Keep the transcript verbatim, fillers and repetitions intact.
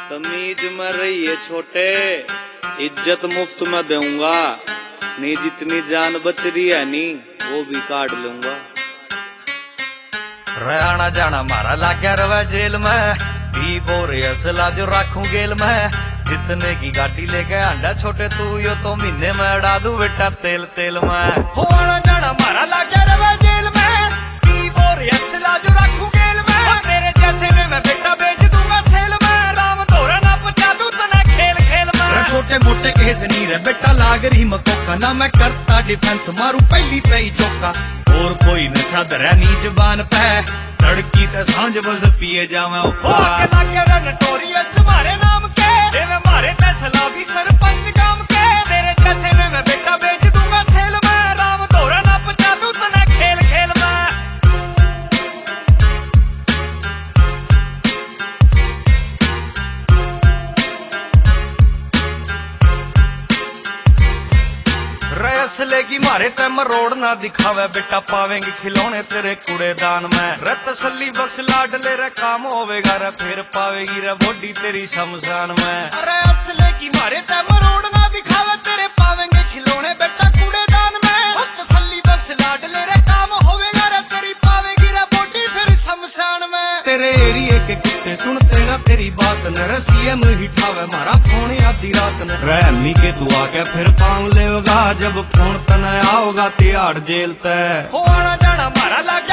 तमीज में रहिए छोटे, इज्जत मुफ्त में दूंगा, नहीं जितनी जान बच रही है नी वो भी काट लूंगा। रहना जाना मारा लागे रवे जेल में, भी बोरे असला जो रखूं गेल में, जितने की गाड़ी लेके आंडा छोटे तू यो तो महीने में अड़ा दू बेटा तेल तेल में। हो आना जाना मारा लागे रवे जेल में, भी बोरे असला जो रखूं गेल में, तेरे जैसे ने मैं बेटा बेच दूंगा सेल में, राम धोरा ना पचा दूं तना खेल खेल में। छोटे मोटे केस नहीं रे बेटा लाग रही मकोका, ना मैं करता डिफेंस मारू पहली पे ही चौका, और कोई नशा धरा नी जबान पे, लड़की ते सांझ बस पिए जावे ऊपर लागे रे नटोरियस मारे नाम के, देवे मारे ते सलाबी सरपंच काम के, तेरे जैसे ने मैं बेटा बेच दूंगा सेल में, राम धोरा ना पचा दूं तना खेल खेल में। असले की मारे ते मरोड़ ना दिखावे बेटा, पावेंगे खिलौने तेरे कूड़ेदान में, रे तसल्ली बख्श लाडले रे काम होवेगा रे, फिर पावेगी रे बॉडी तेरी शमशान में। अरे असले की मारे ते मरोड़ ना दिखावे तेरे, पावेंगे खिलौने बेटा कूड़ेदान में, तसल्ली बख्श लाडले रे काम होवेगा रे, तेरी पावेगी रे बॉडी फिर शमशान में। तेरे एरिए के कुत्ते सुनते ना तेरी बात न, रे सीएम ही ठावे मारा फोन आधी रात न, रे अम्मी के तू आके फिर पाँव लेगा, जब फोन तने आओगा तिहाड़ जेल ते। हो आना जाना मारा लागे